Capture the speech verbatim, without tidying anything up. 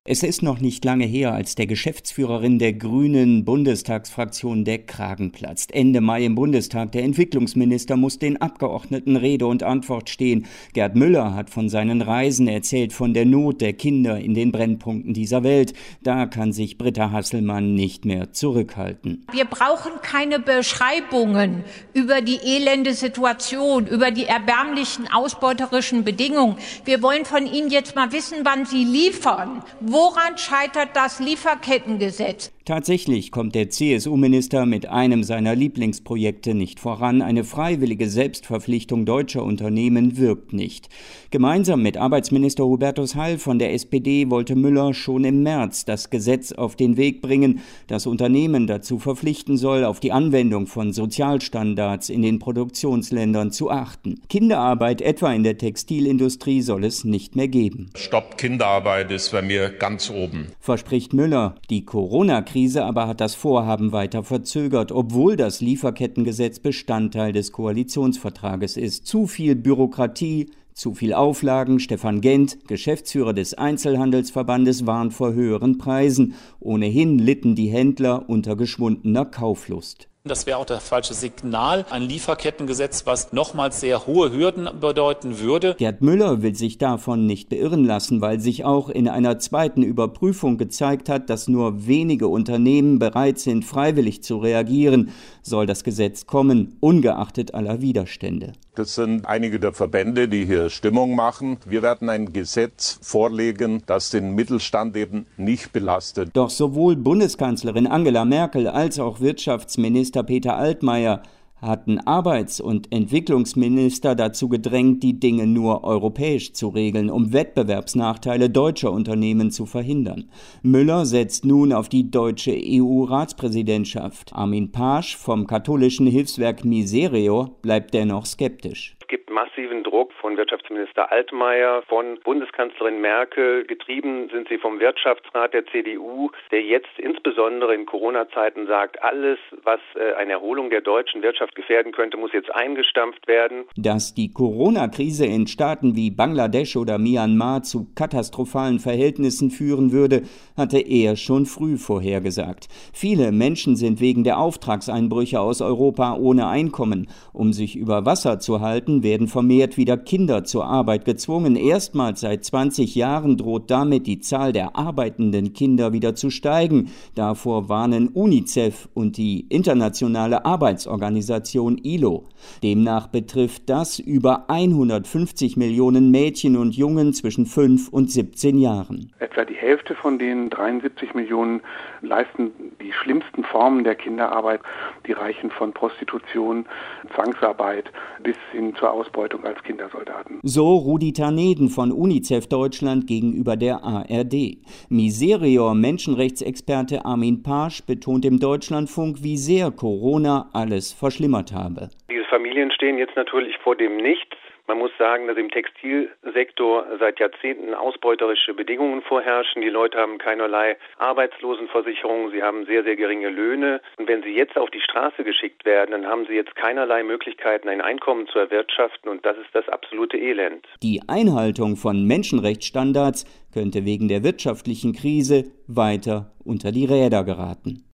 Es ist noch nicht lange her, als der Geschäftsführerin der Grünen Bundestagsfraktion der Kragen platzt. Ende Mai im Bundestag. Der Entwicklungsminister muss den Abgeordneten Rede und Antwort stehen. Gerd Müller hat von seinen Reisen erzählt, von der Not der Kinder in den Brennpunkten dieser Welt. Da kann sich Britta Hasselmann nicht mehr zurückhalten. Wir brauchen keine Beschreibungen über die elende Situation, über die erbärmlichen ausbeuterischen Bedingungen. Wir wollen von Ihnen jetzt mal wissen, wann Sie liefern. Woran scheitert das Lieferkettengesetz? Tatsächlich kommt der C S U-Minister mit einem seiner Lieblingsprojekte nicht voran. Eine freiwillige Selbstverpflichtung deutscher Unternehmen wirkt nicht. Gemeinsam mit Arbeitsminister Hubertus Heil von der S P D wollte Müller schon im März das Gesetz auf den Weg bringen, das Unternehmen dazu verpflichten soll, auf die Anwendung von Sozialstandards in den Produktionsländern zu achten. Kinderarbeit etwa in der Textilindustrie soll es nicht mehr geben. Stopp Kinderarbeit ist bei mir ganz oben, verspricht Müller. Die Corona-Krise Krise aber hat das Vorhaben weiter verzögert, obwohl das Lieferkettengesetz Bestandteil des Koalitionsvertrages ist. Zu viel Bürokratie, zu viel Auflagen. Stefan Gent, Geschäftsführer des Einzelhandelsverbandes, warnt vor höheren Preisen. Ohnehin litten die Händler unter geschwundener Kauflust. Das wäre auch das falsche Signal, ein Lieferkettengesetz, was nochmals sehr hohe Hürden bedeuten würde. Gerd Müller will sich davon nicht beirren lassen, weil sich auch in einer zweiten Überprüfung gezeigt hat, dass nur wenige Unternehmen bereit sind, freiwillig zu reagieren. Soll das Gesetz kommen, ungeachtet aller Widerstände. Das sind einige der Verbände, die hier Stimmung machen. Wir werden ein Gesetz vorlegen, das den Mittelstand eben nicht belastet. Doch sowohl Bundeskanzlerin Angela Merkel als auch Wirtschaftsminister Peter Altmaier hatten Arbeits- und Entwicklungsminister dazu gedrängt, die Dinge nur europäisch zu regeln, um Wettbewerbsnachteile deutscher Unternehmen zu verhindern. Müller setzt nun auf die deutsche E U-Ratspräsidentschaft. Armin Paasch vom katholischen Hilfswerk Miserio bleibt dennoch skeptisch. Es gibt massiven Druck von Wirtschaftsminister Altmaier, von Bundeskanzlerin Merkel. Getrieben sind sie vom Wirtschaftsrat der C D U, der jetzt insbesondere in Corona-Zeiten sagt, alles, was eine Erholung der deutschen Wirtschaft gefährden könnte, muss jetzt eingestampft werden. Dass die Corona-Krise in Staaten wie Bangladesch oder Myanmar zu katastrophalen Verhältnissen führen würde, hatte er schon früh vorhergesagt. Viele Menschen sind wegen der Auftragseinbrüche aus Europa ohne Einkommen. Um sich über Wasser zu halten, werden vermehrt wieder Kinder zur Arbeit gezwungen. Erstmals seit zwanzig Jahren droht damit die Zahl der arbeitenden Kinder wieder zu steigen. Davor warnen UNICEF und die Internationale Arbeitsorganisation I L O. Demnach betrifft das über hundertfünfzig Millionen Mädchen und Jungen zwischen fünf und siebzehn Jahren. Etwa die Hälfte von den dreiundsiebzig Millionen leisten die schlimmsten Formen der Kinderarbeit. Die reichen von Prostitution, Zwangsarbeit bis hin zur Ausbeutung als Kindersoldaten. So Rudi Taneden von UNICEF Deutschland gegenüber der A R D. Miserior-Menschenrechtsexperte Armin Paasch betont im Deutschlandfunk, wie sehr Corona alles verschlimmert habe. Diese Familien stehen jetzt natürlich vor dem Nichts. Man muss sagen, dass im Textilsektor seit Jahrzehnten ausbeuterische Bedingungen vorherrschen. Die Leute haben keinerlei Arbeitslosenversicherung, sie haben sehr, sehr geringe Löhne. Und wenn sie jetzt auf die Straße geschickt werden, dann haben sie jetzt keinerlei Möglichkeiten, ein Einkommen zu erwirtschaften. Und das ist das absolute Elend. Die Einhaltung von Menschenrechtsstandards könnte wegen der wirtschaftlichen Krise weiter unter die Räder geraten.